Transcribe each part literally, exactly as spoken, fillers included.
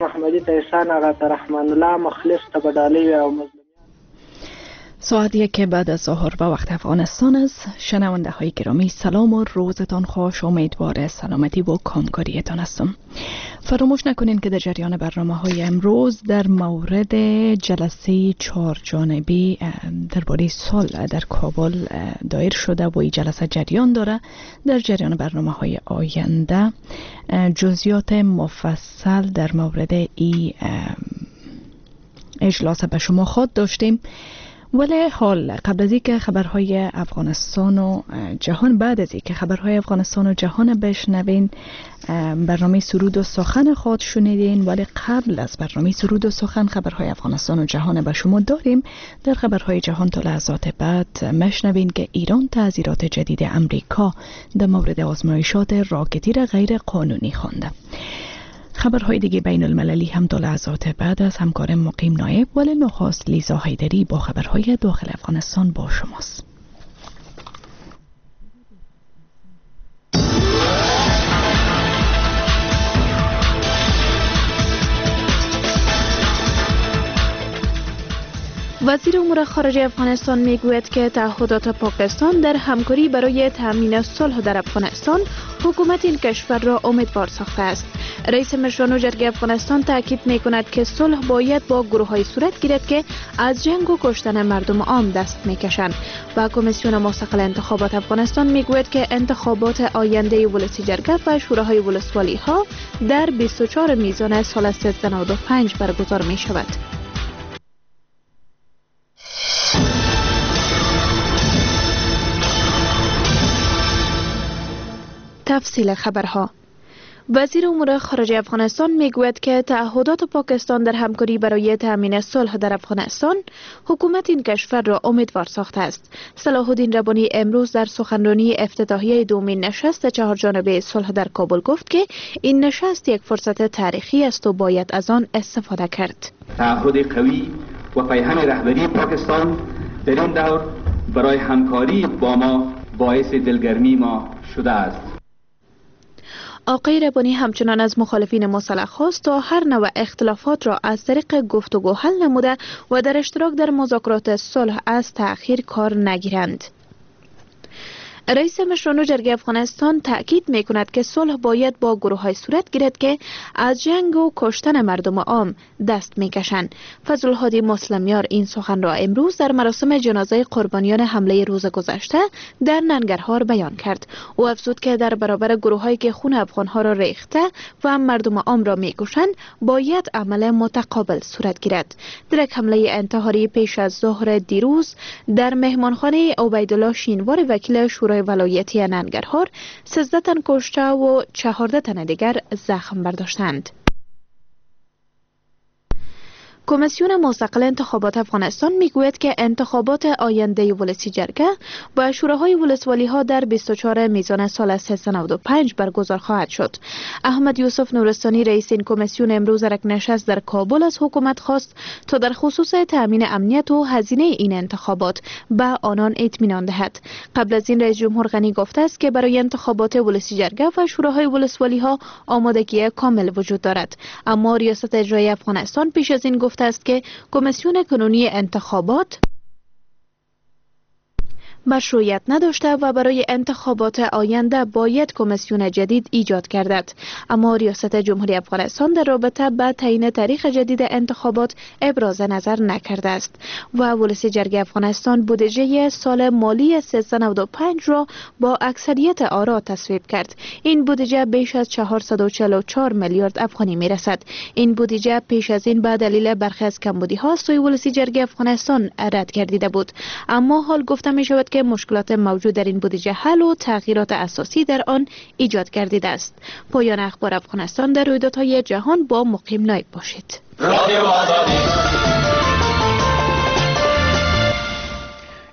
محمدی ته احسان آقا ته رحمان الله مخلص ته بدالی و مظلوم. ساعت یک بعد از ظهر به وقت افغانستان است. شنونده های گرامی سلام و روزتان خوش، امیدوار سلامتی و کامکاریتان هستم. فراموش نکنین که در جریان برنامه های امروز در مورد جلسه چهار جانبی درباره صلح در کابل دایر شده و این جلسه جریان داره. در جریان برنامه های آینده جزئیات مفصل در مورد این اجلاس به شما خود داشتیم. ولی حال قبل از اینکه خبرهای افغانستان و جهان بعد از اینکه خبرهای افغانستان و جهان بشنوین برنامه سرود و سخن خود شنیدین، ولی قبل از برنامه سرود و سخن خبرهای افغانستان و جهان به شما داریم. در خبرهای جهان تا لحظات بعد مشنوین که ایران تعزیرات جدید امریکا در مورد آزمایشات راکتی را غیر قانونی خوانده. خبرهای دیگه بین المللی هم تا لحظات بعد از همکار مقیم نایب ولی نخست لیزا حیدری با خبرهای داخل افغانستان با شماست. وزیر امور خارجه افغانستان میگوید که تعهدات پاکستان در همکاری برای تامین صلح در افغانستان حکومت این کشور را امیدوار ساخته است. رئیس مجلس جرگه افغانستان تاکید میکند که صلح باید با گروه‌های صورت گیرد که از جنگ و کشتن مردم عام دست میکشند. و کمیسیون مستقل انتخابات افغانستان میگوید که انتخابات آینده ولسی جرگه و شوراهای ولسوالی ها در بیست و چهار میزان سال سیزده نود و پنج برگزار می شود. تفصیل خبرها. وزیر امور خارجه افغانستان میگوید که تعهدات پاکستان در همکاری برای تامین صلح در افغانستان حکومت این کشور را امیدوار ساخته است. صلاح الدین ربانی امروز در سخنرانی افتتاحیه دومین نشست چهار جانبه صلح در کابل گفت که این نشست یک فرصت تاریخی است و باید از آن استفاده کرد. تعهد قوی و پیهم رهبری پاکستان در این دور برای همکاری با ما باعث دلگرمی ما شده است. آقای ربانی همچنان از مخالفین مسلح خواست تا هر نوع اختلافات را از طریق گفتگو حل نموده و در اشتراک در مذاکرات صلح از تأخیر کار نگیرند. رئیس مشران جرگه افغانستان تأکید می کند که صلح باید با گروه های صورت گیرد که از جنگ و کشتن مردم عام دست می کشند. فضل الهادی مسلمیار این سخن را امروز در مراسم جنازه قربانیان حمله روز گذشته در ننگرهار بیان کرد. او افزود که در برابر گروه هایی که خون افغان ها را ریخته و مردم عام را می کشند باید عمل متقابل صورت گیرد. در یک حمله انتحاری پیش از ظهر دیروز در مهمانخانه عبیدالله شینوار وکیل شورای ولایتی ننگرهار سیزده تن کشته و چهارده تن دیگر زخم برداشتند. کمیسیون مستقل انتخابات افغانستان میگوید که انتخابات آینده ولسی جرگه و شوراهای ولسوالی ها در بیست و چهار میزان سال سیزده نود و پنج برگزار خواهد شد. احمد یوسف نورستانی رئیس این کمیسیون امروز در یک نشست در کابل از حکومت خواست تا در خصوص تامین امنیت و هزینه این انتخابات به آنان اطمینان دهد. قبل از این رئیس جمهور غنی گفته است که برای انتخابات ولسی جرگه و شوراهای ولسوالی ها آمادگی کامل وجود دارد. اما ریاست اجرایی افغانستان پیش از این گفته است که کمیسیون کنونی انتخابات مشروعیت نداشته و برای انتخابات آینده باید کمیسیون جدید ایجاد گردد. اما ریاست جمهوری افغانستان در رابطه با تعیین تاریخ جدید انتخابات ابراز نظر نکرده است و ولسی جرگه افغانستان بودجه سال مالی سیزده نود و پنج را با اکثریت آرا تصویب کرد. این بودجه بیش از چهارصد و چهل و چهار میلیارد افغانی می رسد. این بودجه پیش از این به دلیل برخی از کمبودی ها سوی ولسی جرگه افغانستان رد گردیده بود. اما حال گفته می شود که مشکلات موجود در این بودجه حل و تغییرات اساسی در آن ایجاد گردیده است. پایان اخبار افغانستان. در رویدادهای جهان با مقیم نایب باشید.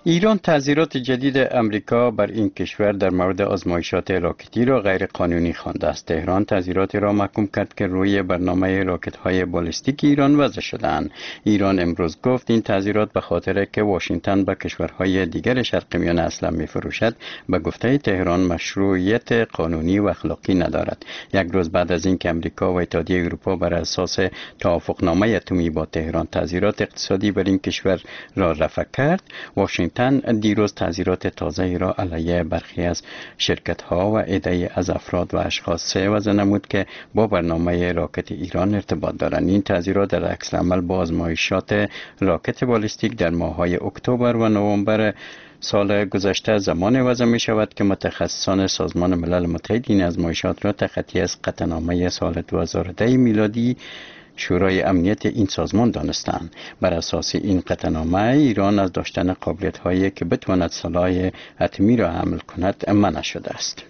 ایران تعزیرات جدید امریکا بر این کشور در مورد آزمایشات راکتی را غیر قانونی خوانده است. تهران تعزیراتی را محکوم کرد که روی برنامه راکت‌های بالستیک ایران وضع شده‌اند. ایران امروز گفت این تعزیرات به خاطر که واشنگتن به کشورهای دیگر شرق میانه اسلحه می‌فروشد به گفته تهران مشروعیت قانونی و اخلاقی ندارد. یک روز بعد از اینکه امریکا و اتحادیه اروپا بر اساس توافقنامه اتمی با تهران تعزیرات اقتصادی بر این کشور را رفع کرد، واشنگتن دیروز تعزیرات تازه‌ای را علیه برخی از شرکت‌ها و عده‌ای از افراد و اشخاص وضع نمود که با برنامه راکت ایران ارتباط دارند. این تعزیرات در عکس العمل با آزمایشات راکت بالستیک در ماه‌های اکتبر و نوامبر سال گذشته زمان وضع می شود که متخصصان سازمان ملل متحد این آزمایشات را تخطی از قطعنامه سال دو هزار و ده میلادی شورای امنیت این سازمان دانستند. بر اساس این قطعنامه ایران از داشتن قابلیت هایی که بتواند سلاح اتمی را حمل کند منع شده است.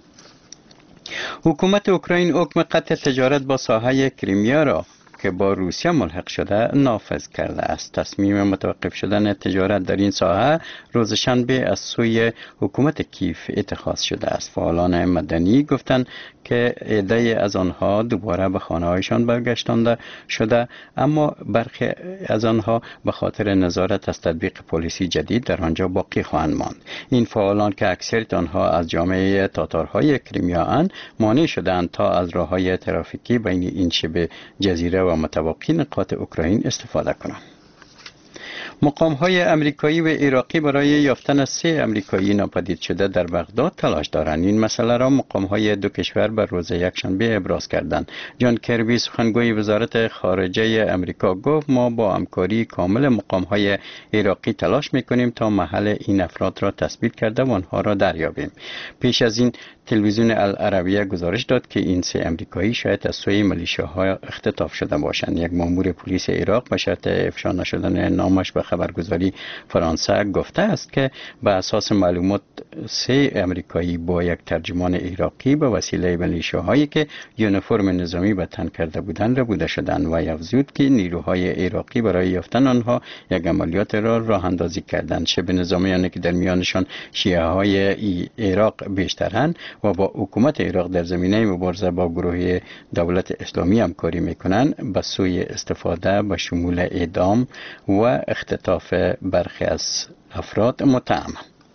حکومت اوکراین حکم قطع تجارت با ساحه کریمیا را که با روسیه ملحق شده نافذ کرده است. تصمیم متوقف شدن تجارت در این ساحه روز شنبه از سوی حکومت کیف اتخاذ شده است. فعالان مدنی گفتند که عده‌ای از آنها دوباره به خانه‌هایشان برگشتانده شده، اما برخی از آنها به خاطر نظارت از تطبیق پلیسی جدید در آنجا باقی خواهند ماند. این فعالان که اکثریت آنها از جامعه تاتارهای کریمیا اند مانع شدند تا از راه‌های ترافیکی بین این شبه جزیره و متواقی نقاط اوکراین استفاده کنند. مقام‌های امریکایی و عراقی برای یافتن سه امریکایی ناپدید شده در بغداد تلاش دارند. این مسئله را مقام‌های دو کشور بر روز یکشنبه ابراز کردند. جان کربی سخنگوی وزارت خارجه امریکا گفت ما با همکاری کامل مقام‌های عراقی تلاش می‌کنیم تا محل این افراد را تثبیت کرده و آنها را دریابیم. پیش از این تلویزیون العربیه گزارش داد که این سه امریکایی شاید از سوی ملیشیاها اختطاف شده باشند. یک مأمور پلیس عراق به شرط افشا نشدن نامش به خبرگزاری فرانسه گفته است که به اساس معلومات سه امریکایی با یک ترجمان عراقی به وسیله ملیشیاهایی که یونیفرم نظامی به تن کرده بودند ربوده شدند و افزود که نیروهای عراقی برای یافتن آنها یک عملیات را راه اندازی کردند. شبه نظامیانی که در میانشان شیعه های عراق بیشترند و با حکومت عراق در زمینه مبارزه با گروه دولت اسلامی همکاری میکنند به سوی استفاده به شمول اعدام و اختطاف برخی از افراد متهم.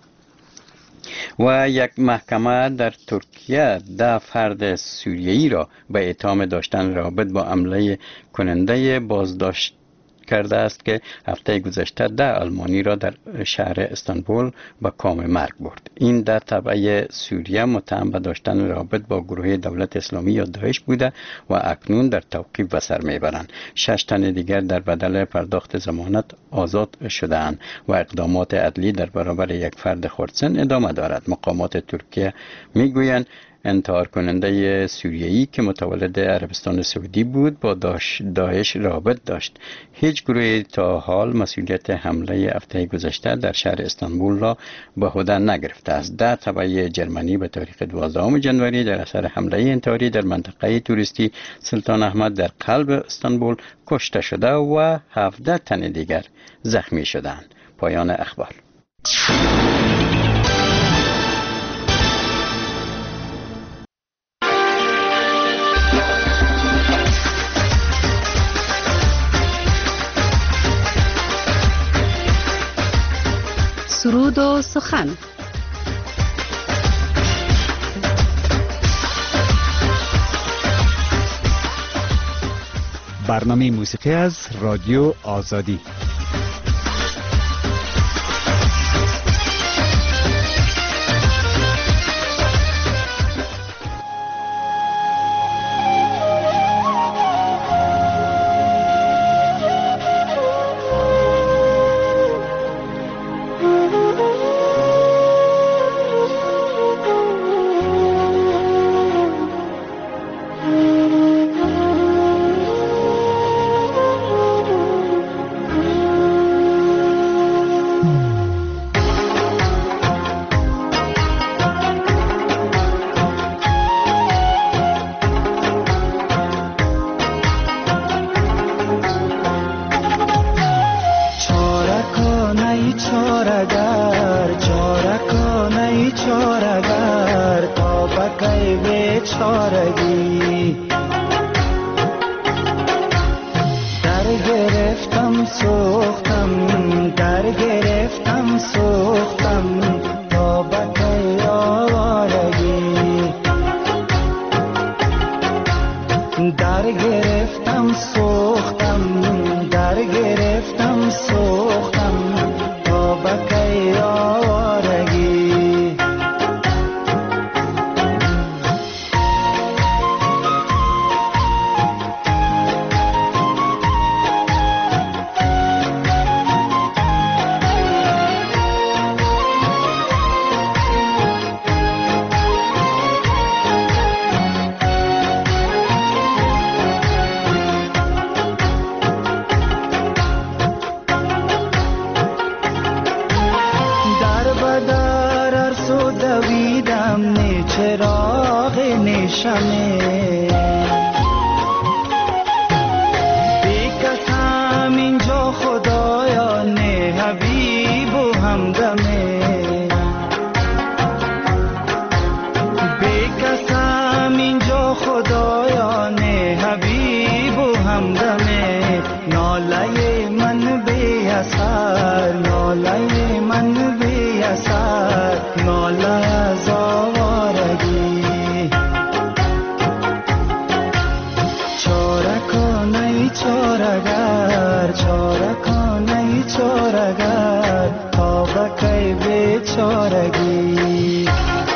و یک محکمه در ترکیه ده فرد سوریه‌ای را به اتهام داشتن رابط با حمله کننده بازداشت کرده است که هفته گذشته ده آلمانی را در شهر استانبول به کام مرگ برد. این ده تبعه سوریه متهم به داشتن رابط با گروه دولت اسلامی یا داعش بوده و اکنون در توقیف به سر میبرند. شش تن دیگر در بدل پرداخت ضمانت آزاد شده‌اند و اقدامات عدلی در برابر یک فرد خردسن ادامه دارد. مقامات ترکیه میگویند انتحار کننده سوریه‌ای که متولد عربستان سعودی بود با داعش رابط داشت. هیچ گروهی تا حال مسئولیت حمله هفته گذشته در شهر استانبول را به عهده نگرفته است. ده تبعه جرمنی به تاریخ دوازدهم ژانویه در اثر حمله انتحاری در منطقه توریستی سلطان احمد در قلب استانبول کشته شده و هفده تن دیگر زخمی شدند. پایان اخبار. سرود و سخن. برنامه موسیقی از رادیو آزادی. ای چارگر چاره کن ای چارگر تا بکی بیچارگی در گرفتم سوختم در گرفتم سوختم تا بکی آوارگی در گرفتم سوختم در گرفتم سوختم تا بکی آوارگی چراغ نشمه بیکسم اینجا خدایا نه حبیب و همدمه بیکسم اینجا خدایا نه حبیب و همدمه ناله من بی اثر ناله من بی اثر ناله از آوارگی چاره کن ای چارگر چاره کن ای چارگر تا بکی بیچارگی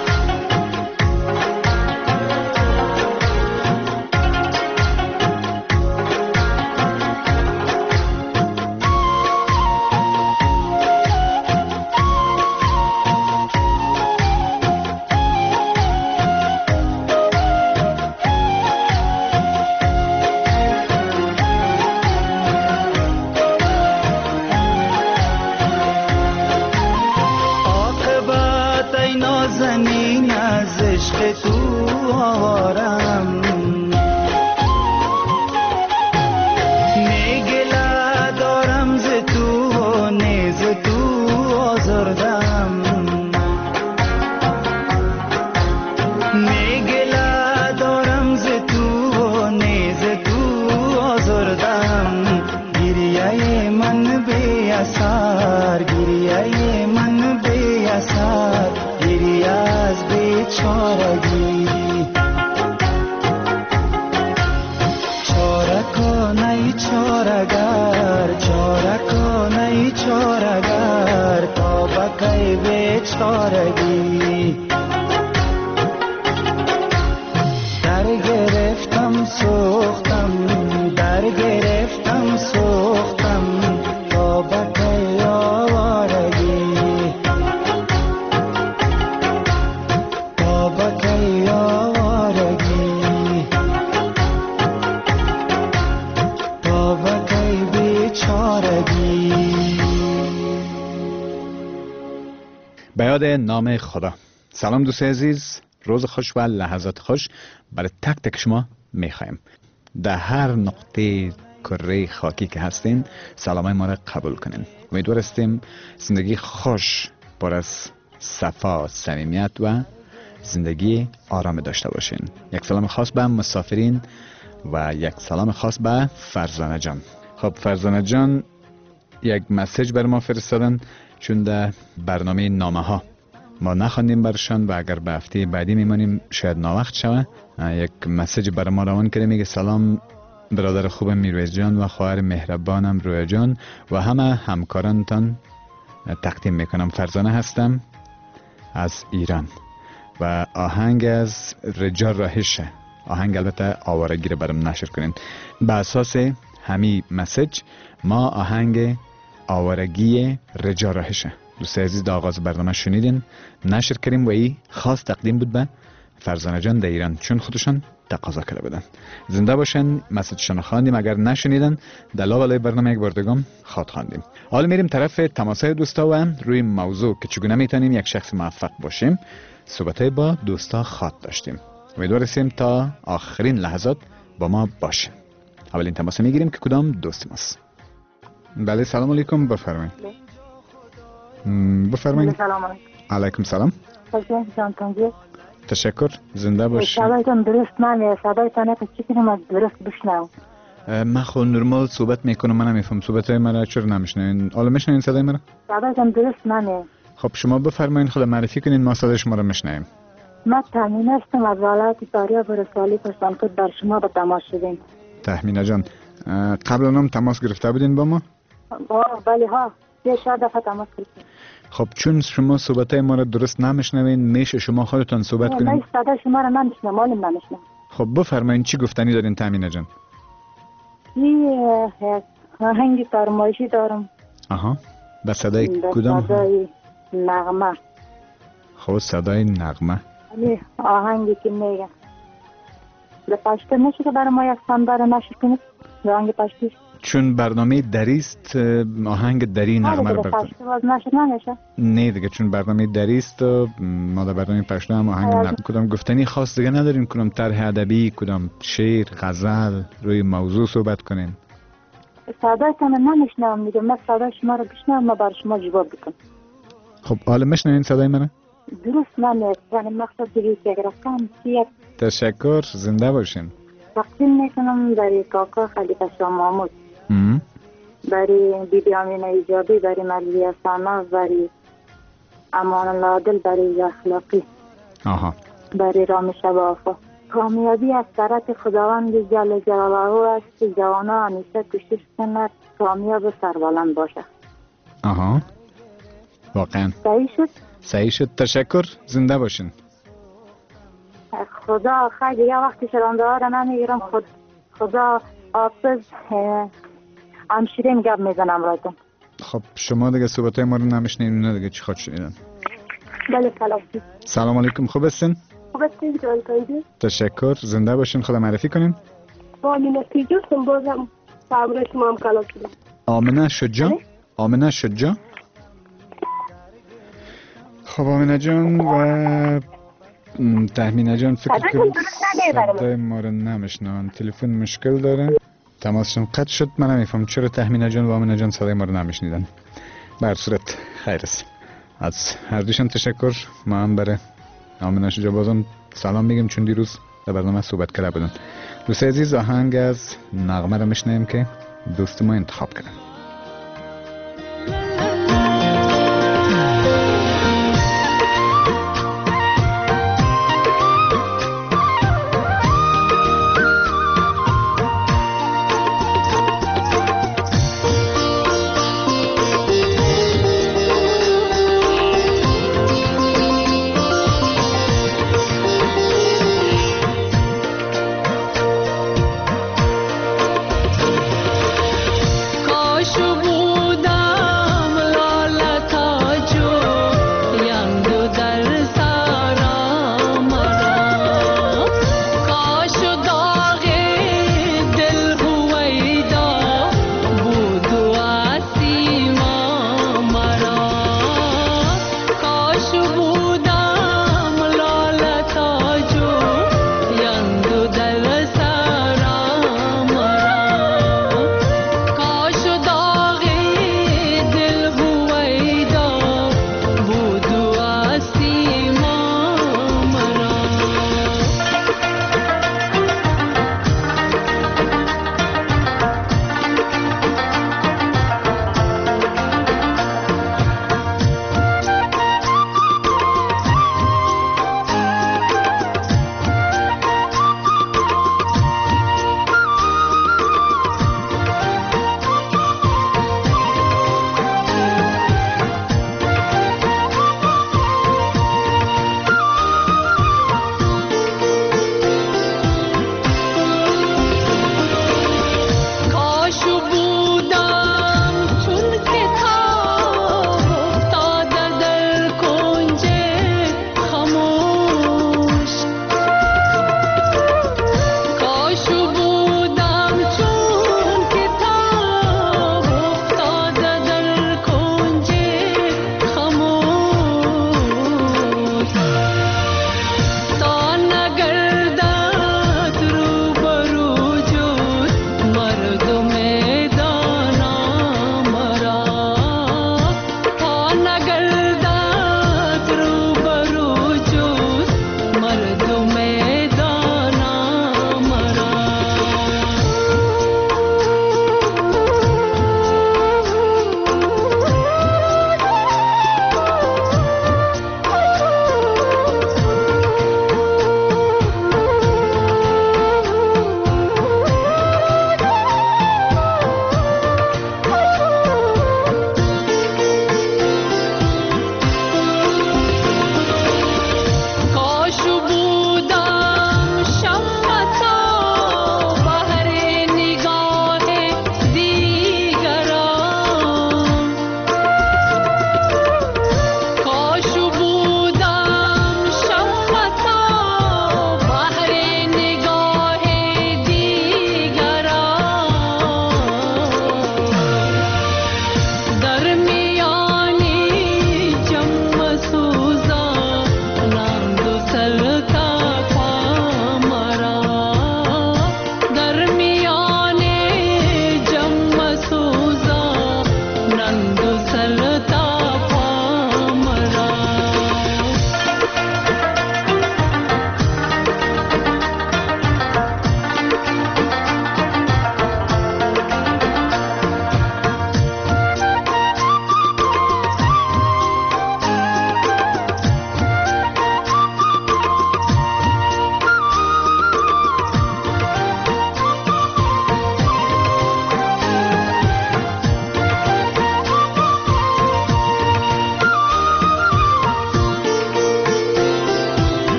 زمین از عشق تو آوارم نگله دارم ز تو و نیز تو آزردم نگله دارم ز تو و نیز تو آزردم گریه من بی اثر گریه من بی اثر گریه از بیچارگی چاره کن ای چارگر چاره کن ای چارگر تا بکی بیچارگی در گرفتم سوختم در گرفتم سوختم تا بکی آوارگی بکی آوارگی تا بکی بیچارگی. به یاد نام خدا. سلام دوست عزیز، روز خوش و لحظات خوش برای تک تک شما میخوایم. در هر نقطه کره خاکی که هستین سلامای ما را قبول کنین. امیدوار هستیم زندگی خوش پر از صفا، صمیمیت و زندگی آرام داشته باشین. یک سلام خاص به مسافرین و یک سلام خاص به فرزانه جان. خب فرزانه جان یک مسیج بر ما فرستادن، چون در برنامه نامه ها ما نخواندیم برشان و اگر به هفته بعدی میمانیم شاید ناوقت شوه. یک مسیج بر ما روان کرده، میگه سلام برادر خوبم میرویز جان و خواهر مهربانم رویا جان و همه همکارانتان تقدیم میکنم. فرزانه هستم از ایران و آهنگ از رجا راهشه، آهنگ البته آوارگی رو برام نشر کنین. به اساس همین مسیج ما آهنگ آوارگی رجا راهشه دوست عزیز در آغاز برنامه شنیدین، نشر کردیم و این خاص تقدیم بود به فرزانه جان در ایران، چون خودشان تقاضا کرده بودن. زنده باشن. مسیجشان خواندیم، اگر نشنیدن در لابلای برنامه یک بار دیگه خواد خواندیم. حالا میریم طرف تماسای دوستا و روی موضوع که چگونه میتونیم یک شخص موفق باشیم صحبتای با دوستا خواد داشتیم. امیدوار هستیم تا آخرین لحظات با ما باشین. اولین تماس میگیریم که کدام دوست ماست. بله سلام علیکم، بفرمایید. م، بفرمایید. سلام علیکم. علیکم سلام. خوشحال شدم. تشکر. زنده باشید. صدایتان درست نمیاد. صدایتان یک چیزی رو درست بشنوم. من خود نرمال صحبت میکنم، من نمیفهم صحبت های مرا چرا نمیشنوین؟ حالا میشنوین صدای مرا؟ صدایتان درست نمیاد. خب شما بفرمایید، خود معرفی کنین، ما صدای شما رو میشنویم. من تامین هستم از ولایت فاریاب رسالی پشتانکوت. در شما به تماس شدیم. تهمینه جان، قبل هم تماس گرفته بودین با ما؟ بله ها، یه چهار دفعه تماس گرفتیم. خب چون شما صحبت های ما رو درست نمیشنوین، میشه شما خودتان صحبت کنین؟ من صدای شما رو نمیشنم، معلوم نمیشنم. خب بفرمایید چی گفتنی دارین تهمینه جان؟ یه آهنگی فرمایشی دارم. آها، به صدای کدام؟ صدای نغمه. خب صدای نغمه. یه آهنگی که میگه به پشته میشه که برای ما یک صنداره نشر کنید؟ آهنگ پشتی. چون برنامه دریست آهنگ دری نغمه رو برکنید. پشته باز نشر نمیشه؟ نه دیگه، چون برنامه دریست ما در برنامه پشته هم آهنگ نغمه. کدام گفتنی خاص دیگه ندارین؟ کدام طرح ادبی، کدام شعر، غزل، روی موضوع صحبت کنین؟ صدایتان نمیشنم میگم، من صدای شما رو بشنم، ما برای شما جواب بکنم. خب حالا میشنوین صدای منو؟ درست نمیاد، یعنی مقصد دیگه که رقم چیه؟ تشکر، زنده باشین. تقدیم میکنم برای کاکا خلیفه شاه محمود، برای بیبی آمینه ایجابی، برای ملیه سانا، برای امان الله عادل، برای اخلاقی، آها، برای رام شب آفا. کامیابی از طرف خداوند جل جلاله است که جوانا همیشه کوشش کنند کامیاب سربلند باشه. آها، واقعا صحیح شد؟ صحیح شد. تشکر، زنده باشین. خدا خیلی یه وقتی شرانده ها رو نمیگیرم. خود خدا حافظ. همشیرین گب میزنم رایتون. خب شما دیگه صحبت های ما رو نمیشنین، نه دیگه چی خواهد شنیدن؟ بله سلام. سلام علیکم، خوب هستین؟ خوب هستین جان تایید؟ تشکر، زنده باشین. خدا معرفی کنین. آمینه شجاع بازم صبر شما هم کلا شدم. آمینه شجاع؟ آمینه شجاع؟ خب آمینه جان و تهمینه جان فکر کنم صدای ما رو نمیشنن، تلفن مشکل داره، تماسشون قطع شد. من نمیفهم چرا تهمینه جان و آمینه جان صدای ما رو نمیشنیدن. بر صورت خیر است. از هر دوشان تشکر. ما هم برای آمینه شجاع بازم سلام میگم، چون دیروز در برنامه صحبت کرده بودن. دوست عزیز، آهنگ از نغمه رو میشنیم که دوست ما انتخاب کردن. नगर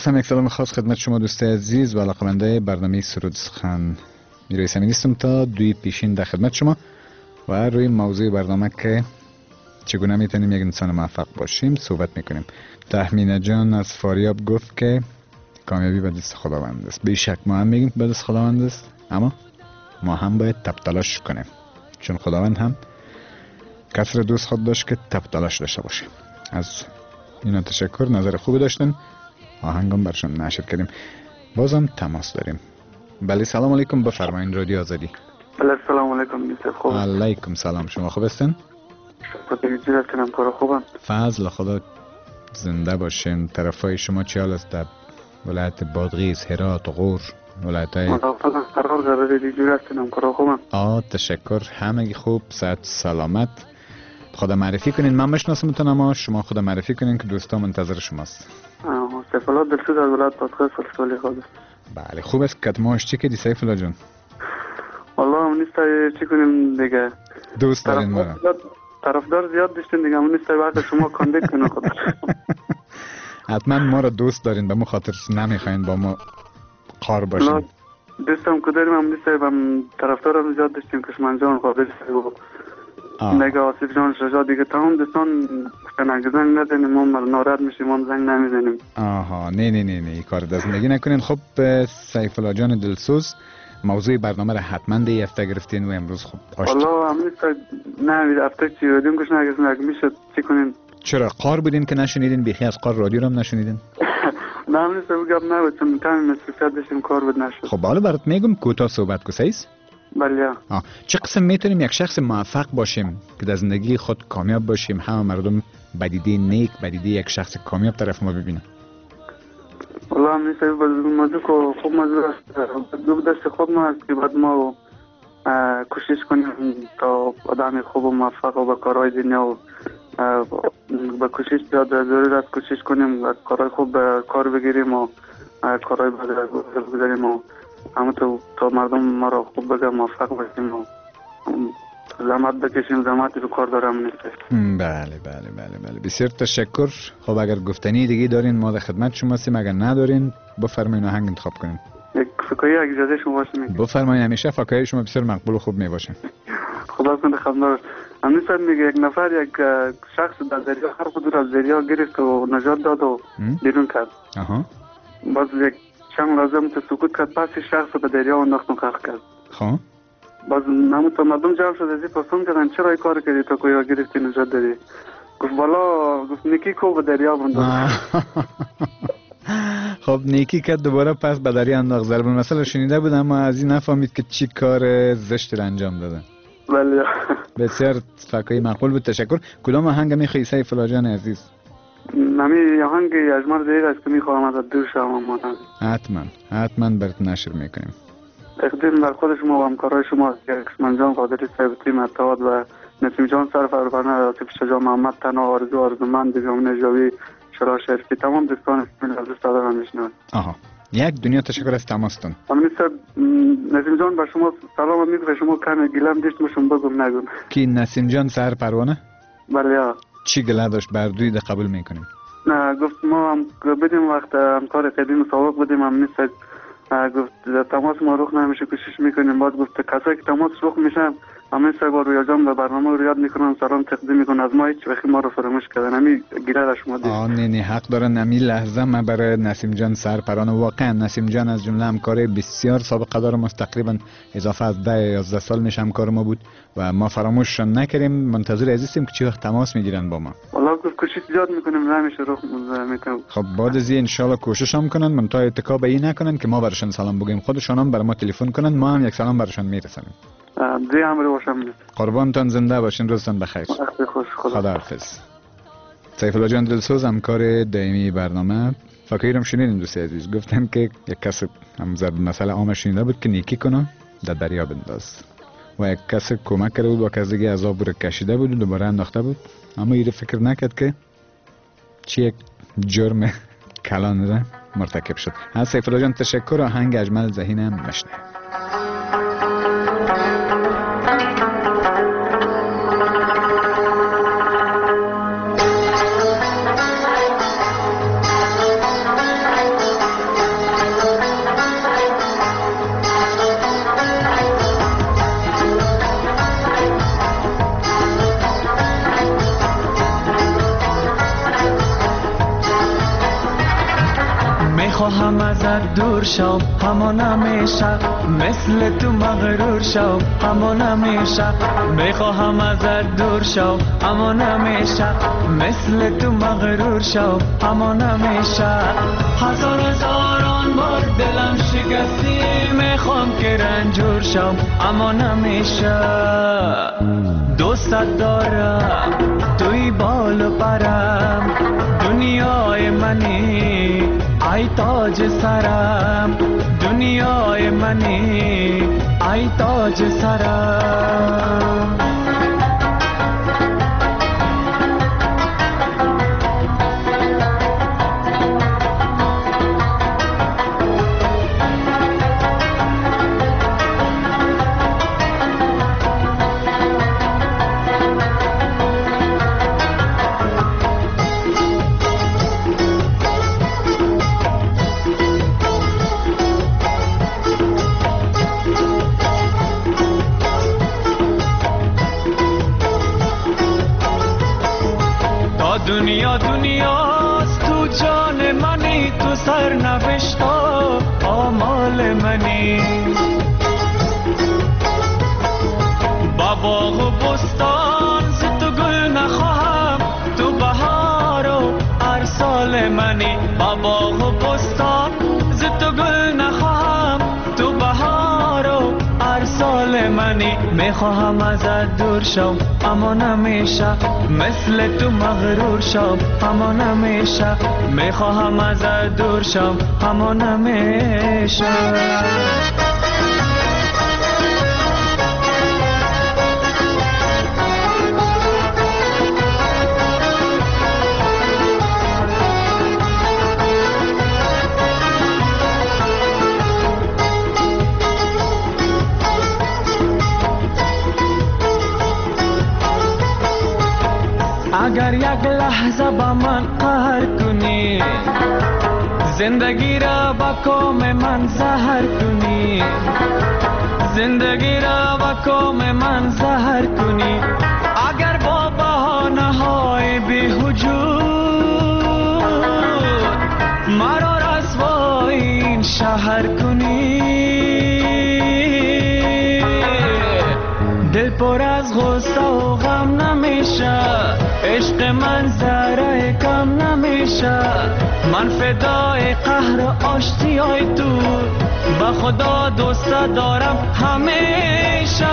باز هم یک سلام خاص خدمت شما دوست عزیز و علاقه‌مندای برنامه سرود سخن. میروی سمین هستم تا دوی پیشین در خدمت شما و روی موضوع برنامه که چگونه میتونیم یک انسان موفق باشیم صحبت میکنیم. تهمینه جان از فاریاب گفت که کامیابی به دست خداوند است. به شک ما هم میگیم به دست خداوند است، اما ما هم باید تب تلاش کنیم، چون خداوند هم کسی را دوست خود داشت که تب تلاش داشته باشه. از اینا تشکر، نظر خوبی داشتن، آهنگم برشون نشر کردیم. بازم تماس داریم. بله سلام علیکم، بفرمایید رادیو آزادی. بله سلام علیکم میسر خوب. علیکم سلام، شما خوب هستین؟ خدمتی هستم کار خوبم. فضل خدا زنده باشین. طرفای شما چی حال است در ولایت بادغیس، هرات، غور، ولایت‌های مدافعت قرار قرار دیجور هستم کار خوبم. آه تشکر، همگی خوب، صحت سلامت. خدا معرفی کنین، من بشناسمتون اما شما خدا معرفی کنین که دوستا منتظر شماست. سیف الله دلسوز از ولایت بادغیس فلسطولی خود. بله خوب است. کتماش چی کردی سیف الله جون؟ والله هم نیست چی کنیم دیگه. دوست دارین ما را؟ طرفدار زیاد داشتین دیگه، من نیست بعد شما کاندید کنه خود. حتما ما را دوست دارین، به ما خاطر نمیخواین با ما قار باشین. دوستم که داریم هم نیست هم طرفدارم زیاد داشتیم کشمن جان قابل سیگو. نگه آصف جان شجا دیگه تمام دوستان نگه زنگ ندنیم، ما ناراحت میشیم، ما زنگ نمیزنیم. آها نه نه نه نه این کار دزندگی نکنین. خب سیف الله جان دلسوز، موضوع برنامه را حتما دی هفته گرفتین و امروز خب آشت. والله هم نیست نه هفته چی رادیوم کش نگرفتین اگه میشه چی کنین؟ چرا قار بودین که نشنیدین؟ بیخی از قار رادیو رو هم نشنیدین؟ نه هم نیست بگم نه چون کمی مصروفیت داشتیم کار بود نشد. خب حالا برات میگم کوتاه صحبت کو سیس. بله. آه چه قسم میتونیم یک شخص موفق باشیم که در زندگی خود کامیاب باشیم، همه مردم بدیده نیک، بدیده یک شخص کامیاب طرف ما ببینن؟ والله هم نیست موضوع که خوب موضوع است، دو دست خود ما است که بعد ما کوشش کنیم تا آدم خوب و موفق و به کارهای دنیا و با کوشش زیاد ضرور است کوشش کنیم و کارهای خوب به کار بگیریم و کارهای بد بگذاریم و همه تو تا مردم ما را خوب بگه موفق باشیم و زحمت بکشیم، زحمتی رو کار دارم نیست. بله بله بله بله بسیار تشکر. خب اگر گفتنی دیگه دارین ما در خدمت شما هستیم، اگر ندارین بفرمایید آهنگ انتخاب کنین. یک فکایی اگه اجازه شما باشه میگم. بفرمایید، همیشه فکایی شما بسیار مقبول و خوب میباشه. خدا کنه خدمت. همیشه میگه یک نفر یک شخص در دریا هر خود از دریا گرفت و نجات داد و بیرون کرد. آها. باز یک چند لازم تو سکوت کرد، پس شخص به دریا انداخت و غرق کرد. خب باز نمود تا مردم جمع شد ازی پرسون کردن چرا این کار کردی تا کویا گرفتی نجات دادی؟ گفت والا گفت نیکی کو به دریا انداخت. خب نیکی کرد دوباره پس به دریا انداخت. ضرب المثل شنیده بود اما از این نفهمید که چی کار زشتی را انجام داده. بله بسیار فکایی مقبول بود. تشکر. کدام آهنگ میخوای سیف الله جان عزیز؟ نمی آهنگ اجمر دیگه است که میخواهم از دور شما مادر. حتما حتما برات نشر میکنیم. تقدیم بر خود شما و همکارای شما که کشمن جان قادری ثابتی مرتاد و نسیم جان صرف اربانه آصف شجاع محمد تنها آرزو آرزومند بیگم نجاوی شرا شرفی تمام دوستان اسمیل از دوست دارم میشنوند. آها یک دنیا تشکر از تماستون. امین صاحب نسیم جان بر شما سلام میگم، شما کمی گلم داشت مشون بگم نگم. کی نسیم جان سر پروانه؟ بله. چی گله داشت؟ بردوی ده قبول میکنیم. نه گفت ما هم بدیم وقت همکار قدیم سابق بدیم هم نیست گفت تماس ما روخ نمیشه کوشش میکنیم. بعد گفت کسایی که تماس روخ میشن همین سه بار رویا جان به برنامه رو یاد میکنن سلام تقدیم میکنن از ما هیچ وقتی ما رو فراموش کردن. همین گیره را شما دید. آه نه نه حق دارن. همین لحظه من برای نسیم جان سرپرانه. واقعا نسیم جان از جمله همکار بسیار سابقه داره، ما تقریبا اضافه از ده یازده سال میشه همکار ما بود و ما فراموششان نکردیم. منتظر عزیزیم که چی وقت تماس میگیرن با ما. والله گفت کوشش زیاد میکنیم نمیشه روخ میکنم. خب بعد از این ان شاء الله کوشش هم کنن من تا اتکا به این نکنن که ما براشون سلام بگیم، خودشون هم برای ما تلفن کنن، ما هم یک سلام براشون میرسونیم. دی امر باشم. قربانتان زنده باشین، روزتان بخیر. خوش خدا. خداحافظ. سیف الله جان دلسوز همکار دائمی برنامه. فکر کنم شنیدین دوست عزیز گفتن که یک کس هم زد مسئله عام شنیده بود که نیکی کنه در دریا بنداز و یک کس کمک کرده بود و کس دیگه عذاب رو کشیده بود و دوباره انداخته بود، اما این فکر نکرد که چی یک جرم کلان مرتکب شد. از سیف الله جان تشکر. آهنگ اجمل ذهینم مشنه. میخواهم ازت دور شو همان همیشه مثل تو مغرور شو همان همیشه میخواهم ازت دور شو همان همیشه مثل تو مغرور شو همان همیشه هزار هزاران بار دلم شکستی میخوام که رنجور شو همان همیشه دوستت دارم توی بال و پرم دنیای منی ای تاج سرم دنیای منی ای تاج سرم دنیا دنیاست تو جان منی تو سر نوشتا آمال منی با باغ و بستان ز تو گل نخواهم تو بهار و ارسال منی با باغ و بستان ز تو گل نخواهم تو بهار و ارسال منی میخواهم ازت دور شو اما نمیشه مثل تو مغرور شو اما نمیشه میخواهم ازت دور شو اما نمیشه اگر یک لحظه با من قهر کنی زندگی را با کام من زهر کنی زندگی را با کام من زهر کنی اگر با بهانه های بی‌وجود مرا رسوای این شهر کنی دل پر از غصه و غم نمیشه عشق من ذره کم نمیشه من فدای قهر و آشتیای تو با خدا دوست دارم همیشه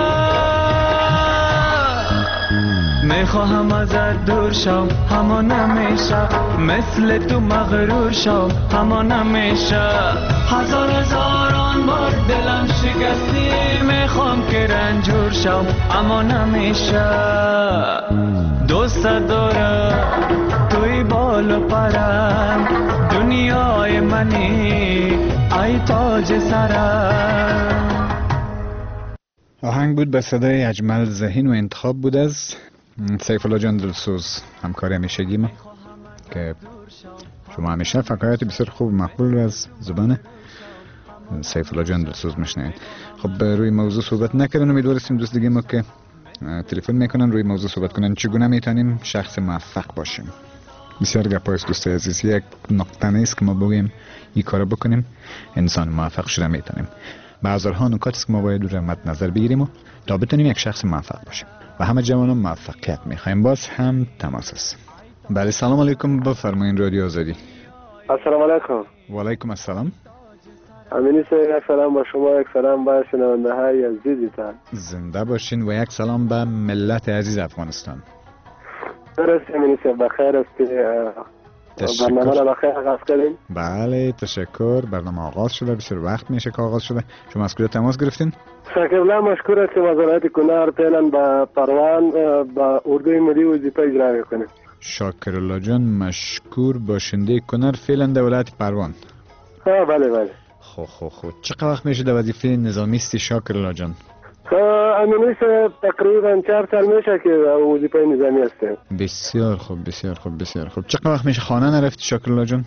میخواهم ازت دور شو اما نمیشه مثل تو مغرور شو اما نمیشه هزار هزاران بار دلم شکستی میخوام که رنجور شو اما نمیشه دوست دارم توی بال و پرم دنیای منی ای تاج سرم. آهنگ بود به صدای اجمل ذهین و انتخاب بود از سیف الله جان دلسوز همکار همیشگی ما که شما همیشه فقرات بسیار خوب و مقبول از زبان سیف الله جان دلسوز میشنید. خب روی موضوع صحبت نکردن امیدوارستیم دوست دیگه ما که تلفن میکنن روی موضوع صحبت کنن چگونه میتونیم شخص موفق باشیم. بسیار گپایست دوستای عزیز، یک نقطه نیست که ما بگیم این کارو بکنیم انسان موفق شده میتونیم. بعضی‌ها نکات است که ما باید رو مد نظر بگیریم و تا بتونیم یک شخص موفق باشیم و همه جوانان موفقیت میخوایم. باز هم تماس است. بله سلام علیکم، بفرمایید رادیو آزادی. السلام علیکم. و علیکم السلام. امینی سه یک سلام با شما، یک سلام به شنونده های عزیزتان. زنده باشین و یک سلام به ملت عزیز افغانستان. درست امینی سه بخیر است. برنامه را بخیر آغاز کردیم. بله تشکر. برنامه آغاز شده، بسیار وقت میشه که آغاز شده. شما از کجا تماس گرفتین؟ شکر الله مشکور است که وزارت کنار فعلا با پروان با اردوی ملی وظیفه اجرا میکنه. شاکر الله جان مشکور باشنده کنر فعلا دولت پروان. ها بله بله. خو خو خو چقدر وقت میشه در وظیفه نظامیستی شاکر الله جان؟ امینی سه تقریبا چهار سال میشه که وظیفه نظامی هستم. بسیار خوب بسیار خوب بسیار خوب. چقدر وقت میشه خانه نرفتی شاکر الله جان؟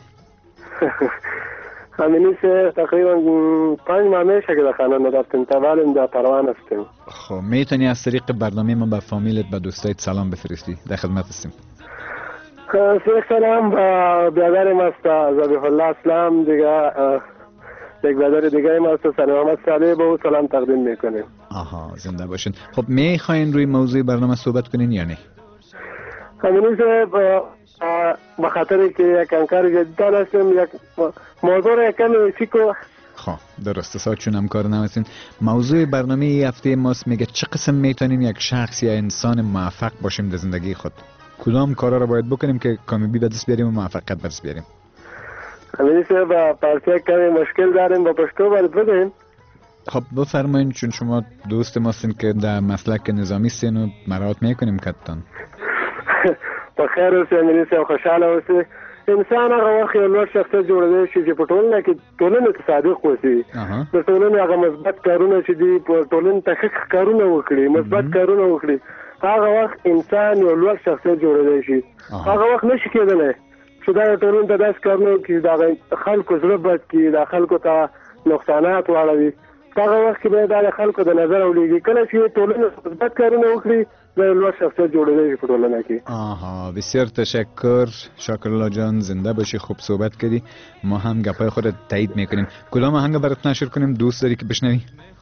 امینی سه تقریبا پنج ماه میشه که در خانه نرفتم، تولیم در پروان هستم. خب میتونی از طریق برنامه ما به فامیلت به دوستایت سلام بفرستی؟ در خدمت هستیم. سیخ سلام و بیادرم است زبیح الله اسلام دیگه یک بیادر دیگه هم است سلام محمد صالح به او سلام تقدیم میکنیم. آها زنده باشین. خب میخواین روی موضوع برنامه صحبت کنین یا نه؟ همینی که به خاطر که یک انکار جدیدان هستیم یک موضوع را کمی فکر. خب درسته سا چون همکار نمستین. موضوع برنامه ای هفته ماست میگه چه قسم میتونیم یک شخص یا انسان موفق باشیم در زندگی خود. کدام کارا را باید بکنیم که کامیابی به دست بیاریم و موفقیت به دست بیاریم؟ همینی که با پارسی کمی مشکل داریم با پشتو باید بدیم. خب بفرمایید چون شما دوست ماستین که در مسلک نظامی سین و مراعات میکنیم کتان. بخیر اوسه همینی که خوشحاله اوسه. انسان هغه وخت یو لوړ شخصیت جوړوي چې په ټولنه کې ټولنې ته صادق اوسي. د ټولنې هغه مثبت کارونه چې دي په ټولنې ته ښه کارونه وکړي، مثبت کارونه وکړي، هغه وخت انسان یو لوړ شخصیت جوړوي شي. هغه وخت نشي کېدلی چې دا ټولنې ته داسې کارونه وکړي د خلکو زړه بد کړي، د خلکو ته نقصانات واړوي. هغه وخت کې باید د خلکو د نظر اولیږي. کله چې ټولنې مثبت کارونه وکړي د لوړ شخصیت جوړوي په ټولنه کې. آها بسیار تشکر شاکرالله جان، زنده باشی، خوب صحبت کردی. ما هم گپای خود تایید میکنیم. کدام آهنگ برات نشر کنیم دوست داری که بشنوی؟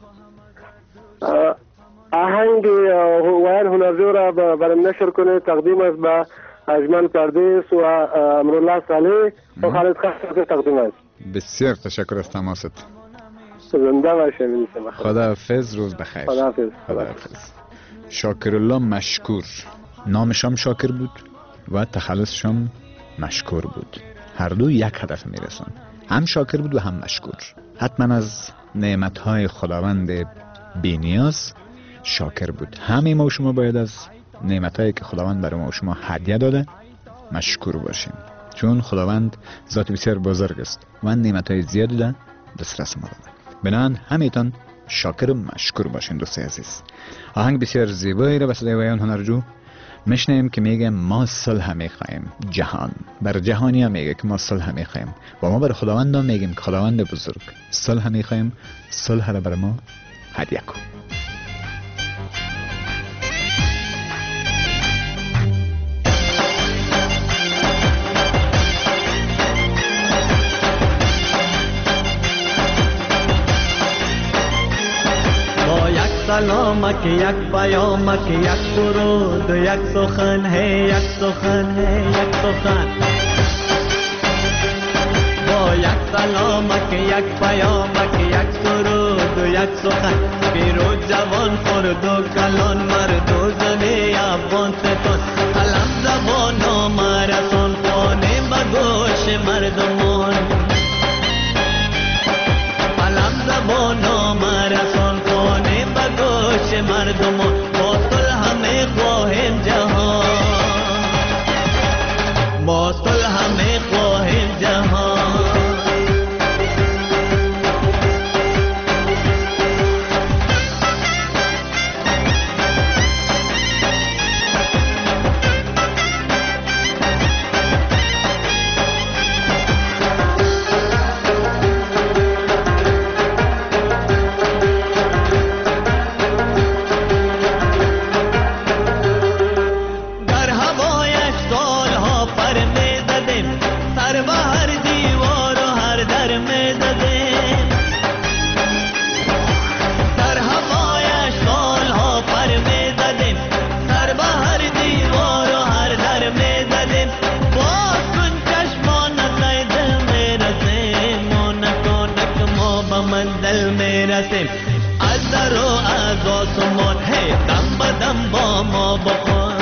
آهنگ ویان هنرجو را برام نشر کنه تقدیم است به اجمل پردیس و امرالله صالح و خالد خان تقدیم است. بسیار تشکر از تماست. زنده باشی. خداحافظ، روز بخیر. خداحافظ. خداحافظ. شاکرالله مشکور، نامش هم شاکر بود و تخلصش هم مشکور بود. هر دو یک هدف میرسن، هم شاکر بود و هم مشکور. حتما از نعمتهای خداوند بی‌نیاز شاکر بود. همه ما و شما باید از نعمتهایی که خداوند برای ما و شما هدیه داده مشکور باشیم، چون خداوند ذات بسیار بزرگ است و نعمتهای زیادی در دسترس ما داده. بنابراین همیتان شاکر و مشکور باشین دوست عزیز. آهنگ بسیار زیبایی را به صدای ویان هنرجو میشنیم که میگه ما صلح میخوایم. جهان بر جهانی ها میگه که ما صلح میخوایم و ما بر خداوند ها میگیم که خداوند بزرگ صلح میخوایم، صلح را بر ما هدیه کن. سلامک یک پیامک یک درود یک سخن ہے یک سخن ہے یک سخن با یک سلامک یک پیامک یک درود یک سخن پیرو جوان خرد و کلان مرد و زن افغان ستان علم زبان ها مرسان خانه بگوش مردمان علم زبان ها مرسان خانه بگوش مردمان با صلح همه خواهیم جهان با صلح همه خواهیم جهان از در و از آسمان هی دم بدم با ما بخوان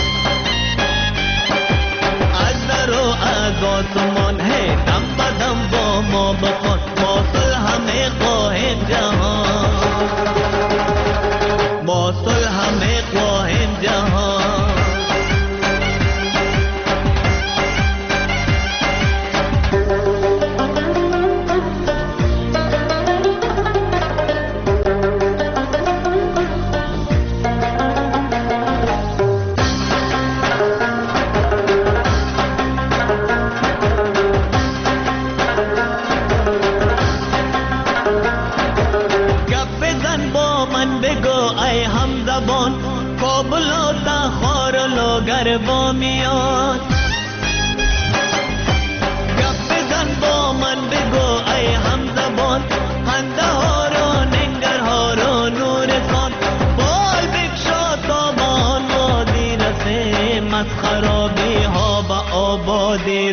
از در و از آسمان هی دم بدم با ما بخوان با صلح همه خواهیم جهان با صلح همه خواهیم جهان کابل و تخار و لوگر با میاد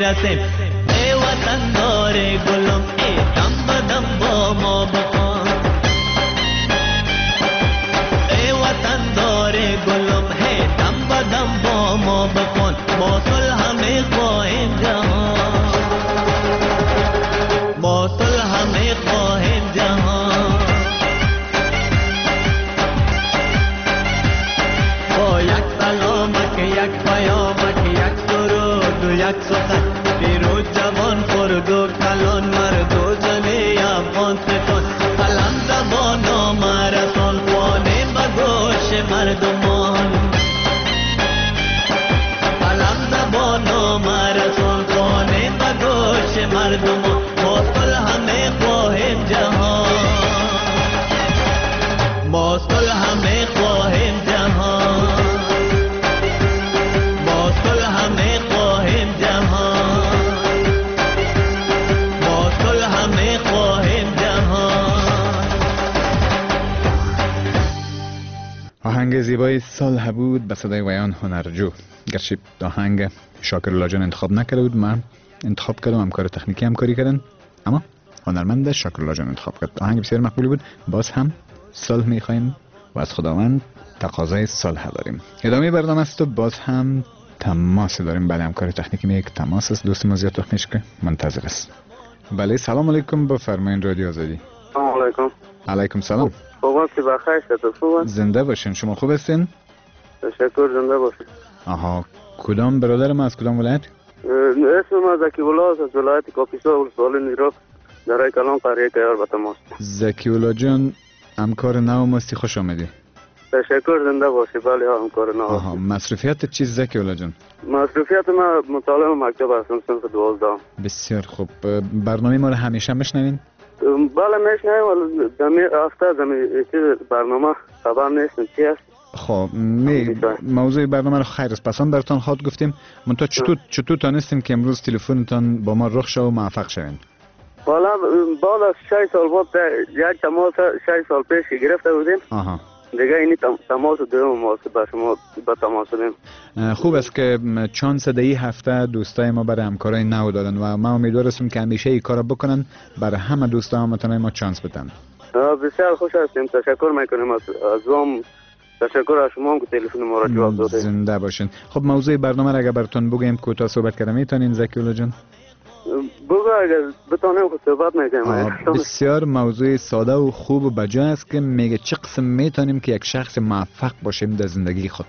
میرسیم. ای وطن دار گلم ای دم بدم با ما بخوان. ای وطن دار گلم ای دم بدم با ما بخوان. ما صلح میخواهیم جهان، ما صلح میخواهیم جهان. با یک سلامک یک پیامک یک سرود و یک سخن، پیروز جوان خرد و کلان مرد و زن افغان ستان. قلم زبان نامه رسان خوانه به گوش مردمان. قلم زبان نامه رسان خوانه به گوش مردمان. ما صلح میخواهیم جهان، ما صلح میخواهیم جهان، ما صلح میخواهیم جهان، ما صلح میخواهیم جهان. آهنگ زیبای صلح بود به صدای ویان هنرجو. گرچه آهنگ شاکر لاجان انتخاب نکرده بود، من انتخاب کردم، همکار تکنیکی همکاری کردن، اما هنرمند شاکر لاجان انتخاب کرد. آهنگ بسیار مقبولی بود. باز هم صلح میخوایم و از خداوند تقاضای صلح داریم. ادامه برنامه است و باز هم تماس داریم. بله، همکار تکنیکی میگه که تماس است. دوست ما زیاد وقت نیست که منتظر است. بله، سلام علیکم، بفرمایید رادیو آزادی. سلام علیکم. علیکم سلام. خوب هستی؟ بخیر شد؟ خوب هست؟ زنده باشین. شما خوب هستین؟ تشکر، زنده باشین. آها، کدام برادر ما از کدام ولایت؟ اسم ما زکی الله است، از ولایت کاپیسا ولسوالی نیرو، در کلان قریه کیار به تماس. زکی الله جان، همکار نو مستی، خوش آمدی. تشکر، زنده باشی. بله ها، همکار نو. آها، مصروفیت چیز زکی الله جان؟ مصروفیت ما مطالعه مکتب هستم، صنف دوازده. بسیار خوب. برنامه ما رو همیشه میشنوین؟ بله میشنویم، ولی دمی هفته دمی چیز برنامه خبر نیستم چی است. خب می موضوع برنامه رو خیر است پسند براتون خواهد گفتیم. منتها چطور چطور تانستیم که امروز تلفنتون با ما رخ شد و موفق شوین؟ والا بعد از شش سال بعد یک تماس شش سال پیش گرفته بودیم. آها. دیگه اینی تماس دوم ما با شما با تماس دادیم. خوب است که چانس دهی هفته دوستای ما برای همکارای نو دادن و ما امیدوار هستیم که همیشه این کارو بکنن، برای همه دوستا همتون ما چانس بدن. بسیار خوش هستیم، تشکر میکنیم از از وام. تشکر از شما هم که تلفن ما را جواب دادید. زنده باشین. خب موضوع برنامه را اگر براتون بگیم کوتاه صحبت کردم میتونین زکی الله جان؟ بگو اگر بتونیم خود صحبت میکنیم. بسیار موضوع ساده و خوب و بجا است که میگه چه قسم میتونیم که یک شخص موفق باشیم در زندگی خود.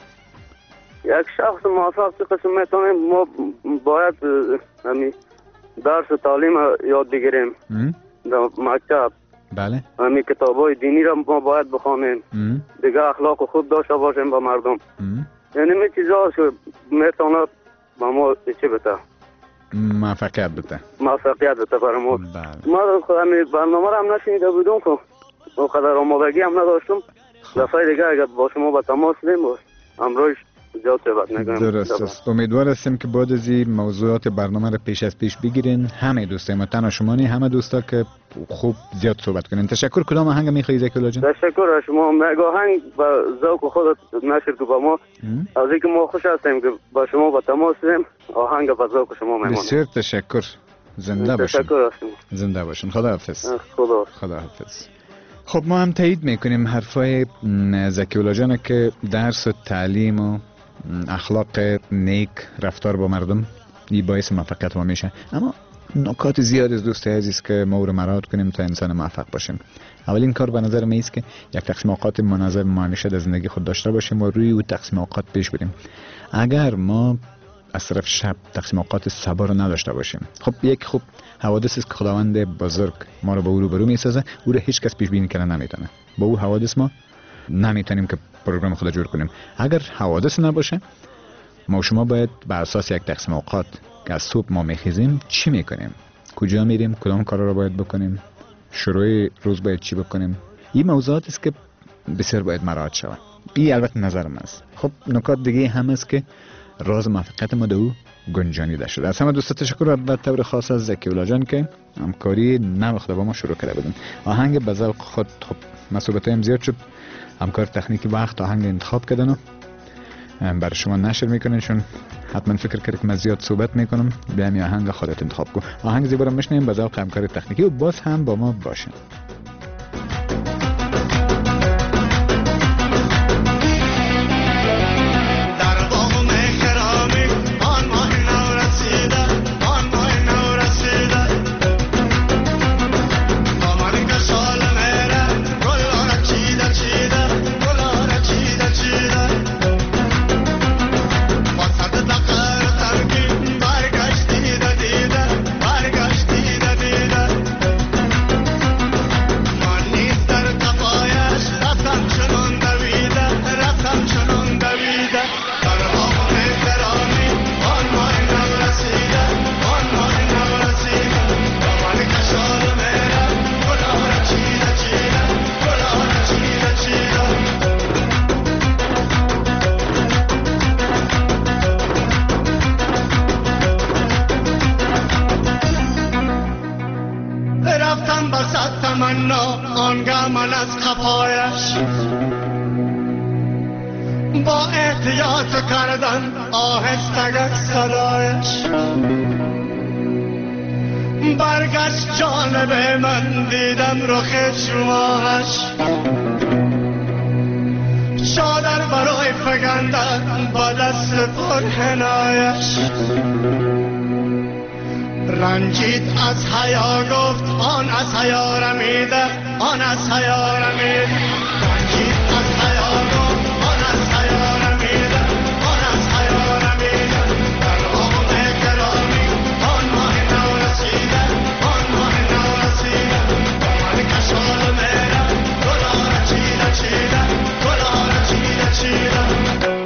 یک شخص موفق چه قسم میتونیم؟ ما باید همین درس و تعلیم یاد بگیریم در مکتب. بله. همین کتابای دینی را ما باید بخوانیم. دیگه اخلاق خوب داشته باشیم با مردم. یعنی می چیزا که میتونه با ما چی بده؟ موفقیت بده. موفقیت بده برای ما. ما همین برنامه را هم نشنیده بودم که اونقدر آمادگی هم نداشتم. دفعه دیگه اگر با شما با تماس دیم امروز زیاد صحبت میکنیم. درست است. امیدوار هستیم که بعد از این موضوعات برنامه را پیش از پیش بگیرین. همه دوستای ما، تنها شما نه، همه دوستا که خوب زیاد صحبت کنین. تشکر. کدام آهنگ میخوایی زکی الله جان؟ تشکر از شما. مگه آهنگ با ذوق خودت نشر که با ما از اینکه ما خوش هستیم که با شما با تماس دیم. آهنگ با ذوق شما میمونه. بسیار تشکر. زنده باشین. تشکر از شما. زنده باشین. خدا حافظ. خدا خدا حافظ. خب ما هم تایید میکنیم حرفای زکی الله جان که درس و تعلیم و اخلاق نیک، رفتار با مردم این باعث موفقیت ما میشه. اما نکات زیاد از دوست عزیز که ما رو مراعات کنیم تا انسان موفق باشیم. اولین کار به نظر من است که یک تقسیم اوقات مناسب ما همیشه در زندگی خود داشته باشیم و روی او تقسیم اوقات پیش بریم. اگر ما از طرف شب تقسیم اوقات صبر رو نداشته باشیم، خب یک خوب حوادث است که خداوند بزرگ ما رو با او روبرو میسازه، او رو هیچ کس پیش بینی کردن نمیتونه. با او حوادث ما نمیتونیم که پروگرام خود جور کنیم. اگر حوادث نباشه، ما شما باید بر اساس یک تقسیم اوقات که از صبح ما میخیزیم چی میکنیم، کجا میریم، کدام کارا رو باید بکنیم، شروع روز باید چی بکنیم. این موضوعات است که بسیار باید مراعات شود. این البته نظر من است. خب نکات دیگه هم است که راز موفقیت ما دو گنجانیده شده. از همه دوستا تشکر به طور خاص از زکی الله جان که همکاری نوخته با ما شروع کرده بودن. آهنگ به ذوق خود. خب مسئولیتم زیاد شد، همکار تکنیکی وقت آهنگ انتخاب کردن و برای شما نشر میکنه، چون حتما فکر کرد که من زیاد صحبت میکنم. بیایم یه آهنگ خودت انتخاب کن. آهنگ زیبا رو میشنیم با ذوق همکار تکنیکی و باز هم با ما باشین. با احتیاط کردن آهستگک صدایش برگشت جانب من، دیدم رخ شماهش چادر برای فگندن با دست پرحنایش رنجید از حیا گفت آن از حیا رمیده، آن از حیا رمیده. رنجید از حیا گفت آن از حیا رمیده، آن از حیا رمیده. در آن گرامی آن ماه نو رسیده، آن ماه نو رسیده. دامن کشال میره گلار چیده چیده، گلار چیده چیده.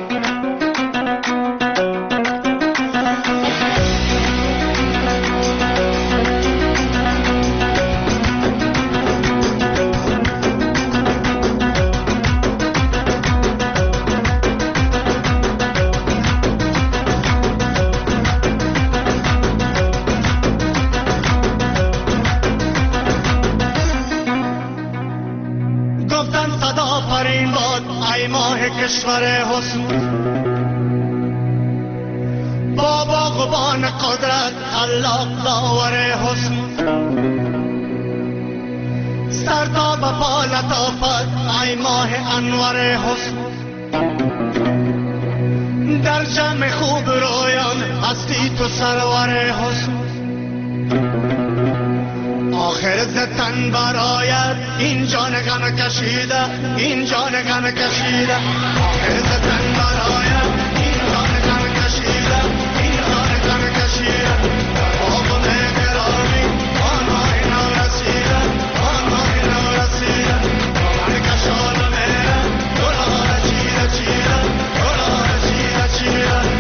کشور حسن با باغبان قدرت خلاق داور حسن سر تا به پا لطافت ای ماه انور حسن در جمع خوب رویان هستی تو سرور حسن آخر زتن برایت این جان غم کشیده، این جان غم کشیده. آخر زتن برایت این جان غم کشیده، این جان غم کشیده. در آقم گرامی آن ماه نو رسیده، آن ماه نو رسیده. دامن کشال میره گلار چیده چیده، گلار چیده چیده.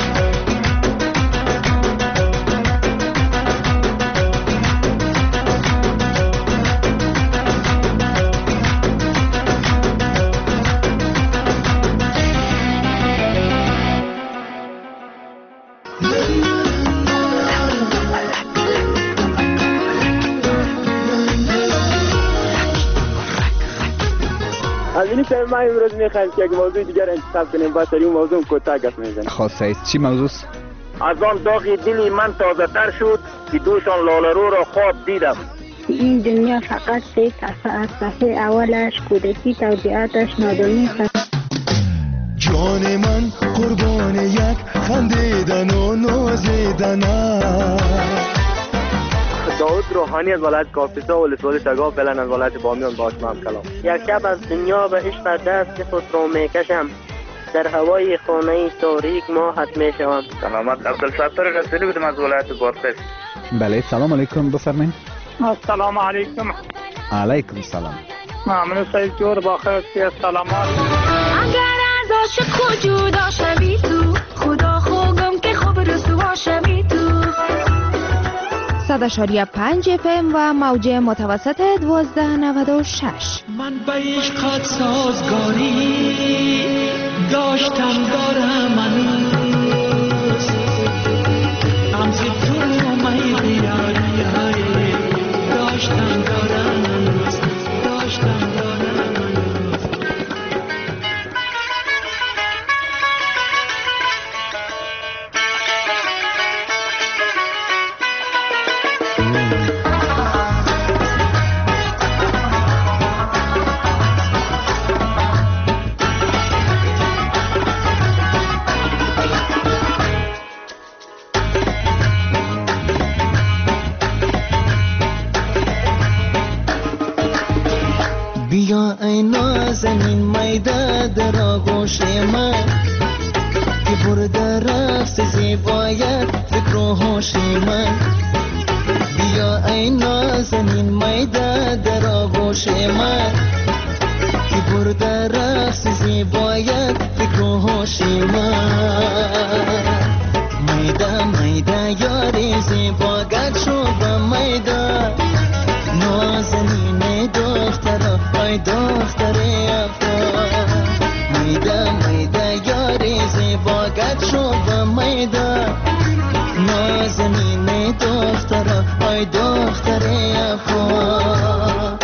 همینی که ما امروز میخوایم که یک موضوع دیگر انتخاب کنیم، با سری اون موضوع کوتاه گپ میزنیم. خواسته است چی موضوع است؟ از آن داغی دلی من تازه تر شد که دوشان لاله‌رو را خواب دیدم. این دنیا فقط سه صفحه از صفحه اولش کودکی توضیحاتش نادانی است. جان من قربان یک خندیدن و نازیدن است. داود روحانی از ولایت کاپیسا و ولسوالی شگاه فعلا از ولایت بامیان با شما هم کلام. یک شب از دنیا به عشق دست خود را میکشم، در هوای خانه تاریک ماهت میشوم. سلامت عبدالستار رسولی بودم از ولایت بادغیس. بله سلام علیکم بفرمایید. السلام علیکم. علیکم سلام. ممنون سید جور با خیر سلامات. اگر از عاشق جدا شوی تو، خدا خوگم که خوب رسوا شوی تو. صد اشاریه پنج اف ام و موج متوسط دوازده نود و شش. من به عشقت سازگاری داشتم دارم هنوز، امز تو می بیاری داشتم دارم هنوز، داشتم دارم هنوز. بیا ای نازنین میده در آغوش من که برده رفت زیبایت فکر و هوش من بیا ای نازنین میده در آغوش من که برده رفت زیبایت فکر و هوش من میده میده یاری زیباگت شو به میده نازنین دختر ای دختر افغان میده میده یاری زیباگت شو به میده نازنین دختر ای دختر افغان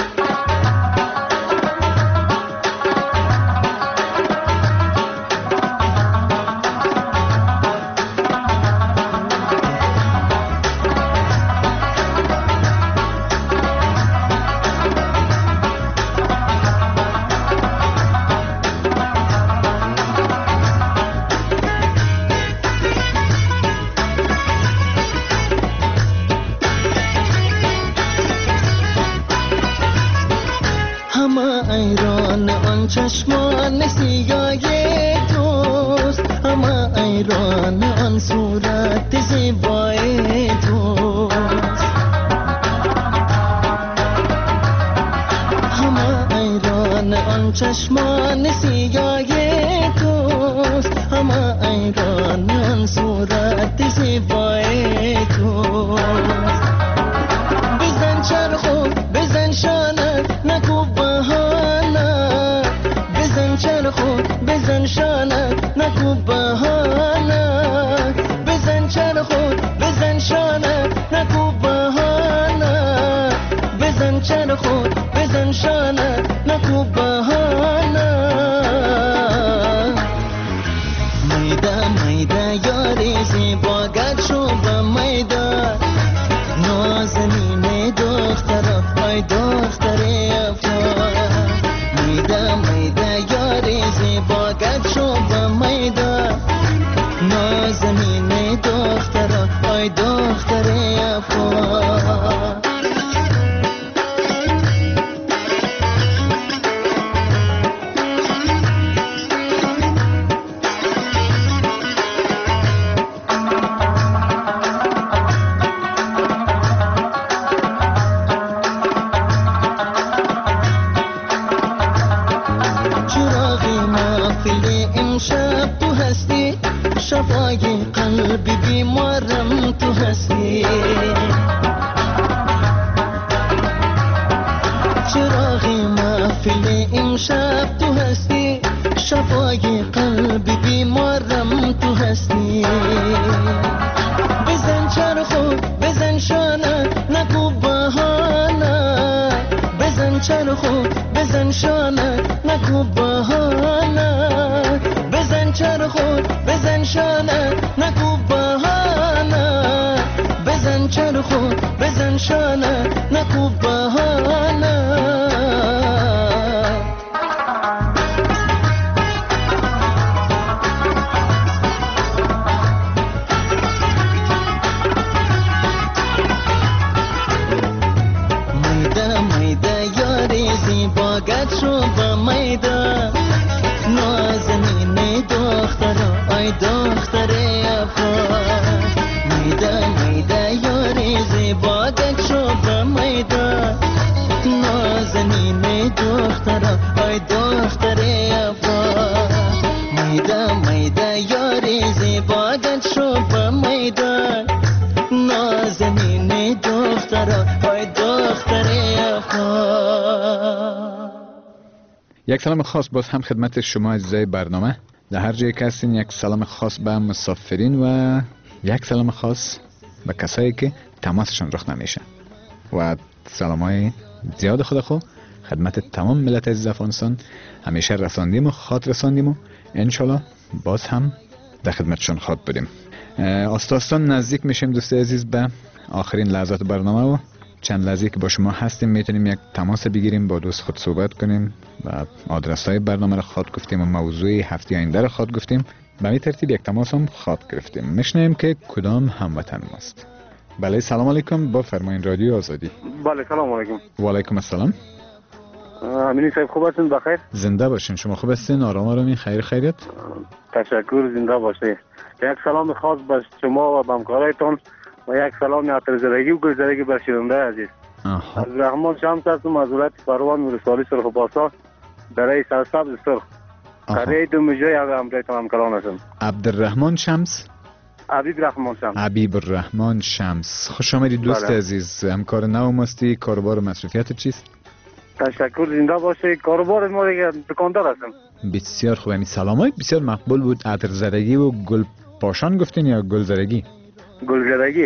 چشمان سیای توست همه ایران آن صورت زیبای توست همه ایران آن چشمان سیای توست همه ایران آن صورت زیبای توست بزن چرخو بزن شانه نکو بهانه بزن چرخو بزن شانه نکو بهانه بزن چرخو بزن شانه نکو بهانه بزن چرخو بزن شانه نکو بهانه میده میده یاری زیباگت شو به میده نازنین دختر ای دختر افغان میده میده یاری زیباگت شو به میده نازنین دختر ای دختر افغان شفای قلبی بیمارم تو هستی چراغی محفل امشب تو هستی شفای قلبی بیمارم تو هستی بزن چرخو بزن شانه نکو بهانه بزن چرخو بزن شانه نکو بهانه بزن چرخو بزن شانه نکو بهانه بزن چرخو بزن شانه نکو بهانه میده میده یاری زیباگت شو به میده نازنین دختر ای دختر افغان میده میده یاری زیباگت شو به میده نازنین دختر ای دختر افغان میده میده یاری زیباگت شو به میده نازنین دختر ای دختر افغان. یک سلام خاص باز هم خدمت شما عزیزای برنامه در هر جایی که هستین. یک سلام خاص به مسافرین و یک سلام خاص به کسایی که تماسشون رخ نمیشه و سلام های زیاد خدا خو خدمت تمام ملت عزیز افغانستان همیشه رساندیم و خواد رساندیم و انشالله باز هم در خدمتشون خواد بودیم. آستاستان نزدیک میشیم دوستی عزیز به آخرین لحظات برنامه و چند لحظه که با شما هستیم میتونیم یک تماس بگیریم، با دوست خود صحبت کنیم و آدرس های برنامه را خواد گفتیم و موضوع هفته آینده را خواد گفتیم. به این ترتیب یک تماس هم خواد گرفتیم. میشنیم که کدام هموطن ماست. بله سلام علیکم، با فرمایین رادیو آزادی. بله سلام علیکم. و علیکم السلام. امینی صاحب خوب هستین؟ بخیر. زنده باشین. شما خوب هستین؟ آرام آرامی؟ خیر خیریت؟ تشکر. زنده باشید. یک سلام خاص به شما و به همکارایتان و یک سلام عطر زرگی و گل زرگی بر شنونده عزیز. آها. از رحمان شمس هستم از ولایت فروان ولسوالی سرخ پاسا برای سرسبز سرخ. قریه دو مجای همکارایتان همکاران هستم. عبدالرحمن شمس؟ حبیب رحمان شمس. حبیب الرحمن شمس. خوش آمدید دوست بله. عزیز. همکار نو مستی. کاروبار و مصروفیت چیست؟ تشکر. زنده باشید. کاروبار ما دیگه دکاندار هستم. بسیار خوب. همین سلامای بسیار مقبول بود. عطر زرگی و گل پاشان گفتین یا گل زرگی؟ گل زرگی.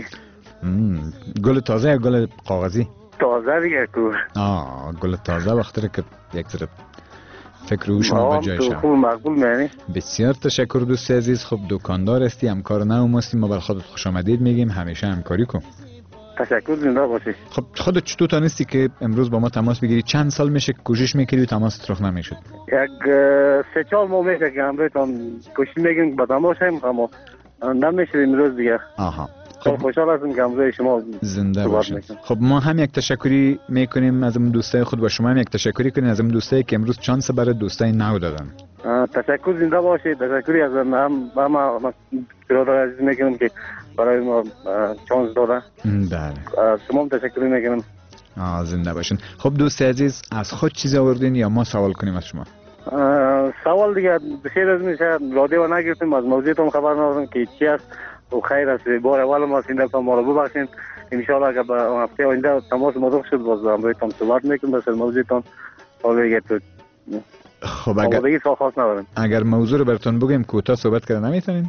گل تازه یا گل کاغذی؟ تازه دیگه کو. آه گل تازه وقتی که یک ذره فکر رو شما به جایش. خوب مقبول میانی. بسیار تشکر دوست عزیز. خب دکاندار هستی، همکار نو مستی. ما بر خودت خوش آمدید میگیم. همیشه همکاری کن. تشکر. زنده باشی. خب خودت چطور تانستی که امروز با ما تماس بگیری؟ چند سال میشه کوشش میکردی و تماس رخ نمیشد؟ یک سه چهار ماه میشه که امروزتان کوشش میکنیم با تماس هم اما نمیشه امروز دیگه. آها. خب خوشحال هستم که امروز شما زنده باشید. خب ما هم یک تشکری میکنیم از اون دوستای خود و شما هم یک تشکری کنین از اون دوستایی که امروز چانس برای دوستای نو دادن. تشکر. زنده باشید. تشکری از هم هم برادر عزیز میکنم که برای ما چانس دادن. بله. شما هم تشکر میکنم. آه زنده باشین. خب دوست عزیز از خود چیز آوردین یا ما سوال کنیم از شما؟ سوال دیگه بخیر از میشه رادیو نگرفتیم از موضوعتون خبر ندارم که چی است و خیر است. بار اول ما سینده ما رو ببخشید. ان شاء الله که به هفته آینده تماس مدرک شد باز امروزتون صحبت میکنم بس موضوعتون حالا دیگه تو. خب اگر دیگه سوال خاص ندارم. اگر موضوع رو براتون بگیم کوتاه صحبت کردن نمیتونین؟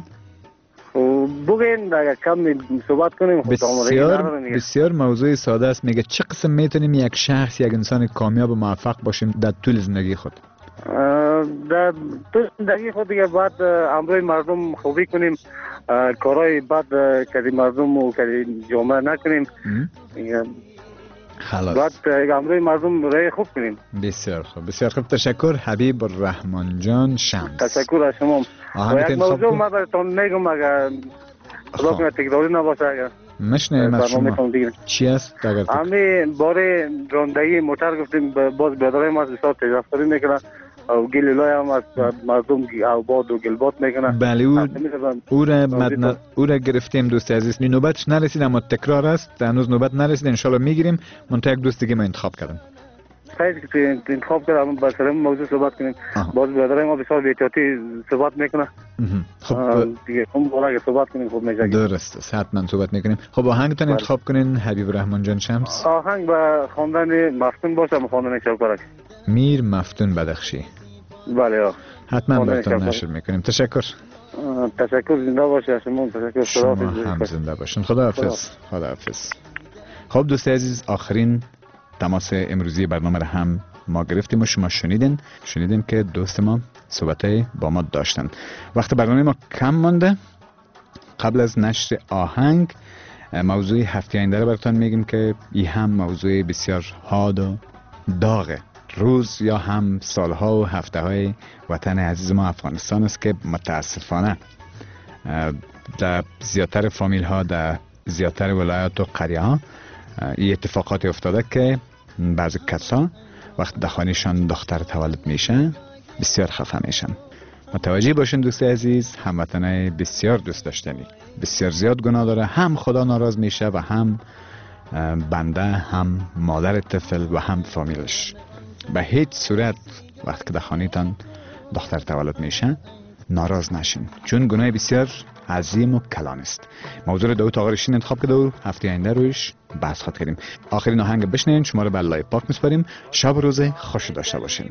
بگین اگر کم صحبت کنیم. بسیار بسیار موضوع ساده است. میگه چه قسم میتونیم یک شخص یک انسان کامیاب و موفق باشیم در طول زندگی خود؟ در طول زندگی خود دیگه باید امروی مردم خوبی کنیم، کارهای بد که مردم و که جامعه نکنیم. خلاص باید امروی مردم رای خوب کنیم. بسیار خوب. بسیار خوب. تشکر حبیب الرحمن جان شمس. تشکر از شما. و یک موضوع ما براتون میگم اگر خدا کنه تکراری نباشه. اگر مشنیم از شما چی است؟ امی باره راندگی موتر گفتیم باز برادرای ما بسیار تجربه میکنن او گل لای هم از مردم او باد و گلبات میکنن. بله او او را مدن... او را گرفتیم دوست عزیز. نوبتش نرسید اما تکرار است. هنوز نوبت نرسید. ان شاء الله میگیریم. منتها یک دوست دیگه ما انتخاب کردم. خیلی که انتخاب کردم با سلام موضوع صحبت کنیم. باز برادرای ما بسیار بی‌احتیاطی صحبت میکنن. خب دیگه هم بالا صحبت کنیم خوب میشه. درست است. حتما صحبت میکنیم. خب آهنگتون انتخاب کنین حبیب الرحمن جان شمس. آهنگ با خواندن مفتون باشه. خواندن شوکرک میر مفتون بدخشی. بله آه. حتما براتون نشر میکنیم. تشکر. تشکر. زنده باشید. شما تشکر. شما هم زنده باشین. خداحافظ. خداحافظ. خب دوست عزیز آخرین تماس امروزی برنامه را هم ما گرفتیم و شما شنیدین شنیدین که دوست ما صحبتای با ما داشتن. وقت برنامه ما کم مانده. قبل از نشر آهنگ موضوع هفته آینده را براتون میگیم که این هم موضوع بسیار حاد و داغه. روز یا هم سالها و هفته های وطن عزیز ما افغانستان است که متاسفانه در زیادتر فامیل ها در زیادتر ولایات و قریه ها این اتفاقات افتاده که بعضی کسا وقت در خانهشان دختر تولد میشه بسیار خفه میشن. متوجه باشین دوست عزیز. هموطنای بسیار دوست داشتنی بسیار زیاد گناه داره. هم خدا ناراض میشه و هم بنده هم مادر طفل و هم فامیلش. به هیچ صورت وقت که در خانهتان دختر تولد میشه ناراض نشین چون گناه بسیار عظیم و کلان است. موضوع داوود آقا رشین انتخاب کرده و هفته آینده رویش بحث خواهد کردیم. آخرین آهنگ بشنوین. شما رو به الله پاک میسپاریم. شب روز خوش داشته باشین.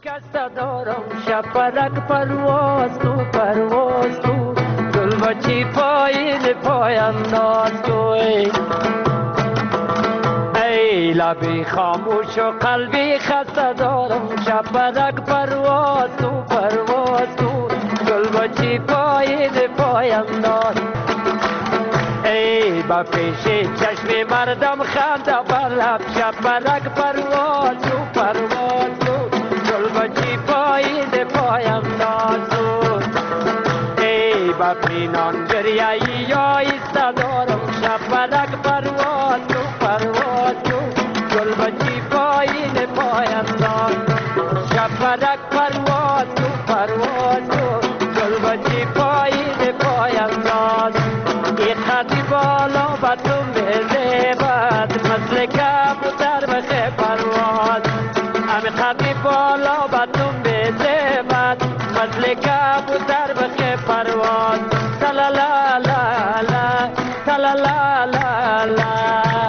شپرک پرواز تو پرواز تو گل بچی پایین پای انداز تو ای لبی خاموش و قلبی خسته دارم. شپرک پرواز تو پرواز تو گل بچی پایین پای انداز ای با پیش چشم مردم خنده بر لب. شپرک پرواز تو پرواز تو گل بچی پایین پای انداز ای با پینان گریایی یا ایسته دارم. شپرک پرواز تو پرواز تو گل بچی پایین پای انداز شپرک پرواز کو پرواز کو گل بچی پایین پایم ناز ای خطی بالا با تو میزیبد مثل کبوتر بخی پرواز امی خطی بالا با تو میزیبد مثل کبوتر بخی پرواز تلالا لا لا تلالا لا لا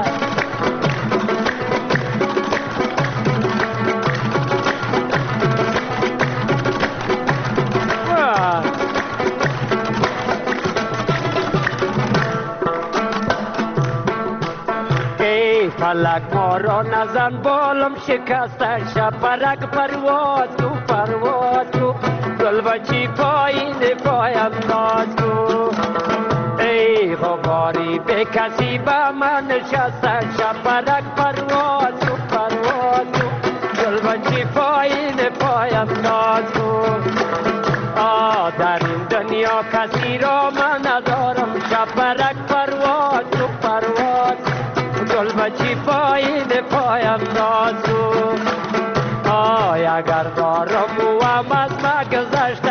فلک ما را نزن بالم شکسته شپرک پرواز کو پرواز کو گل بچی پایین پایم ناز کو ای غباری به کسی به من نشسته شپرک پرواز کو پرواز کو گل بچی پایین پایم ناز کو آه در این دنیا کسی را من ندارم شپرک پرواز کو پرواز گل بچی پایین پایم ناز کو آی اگر دارم و هم از مگذشت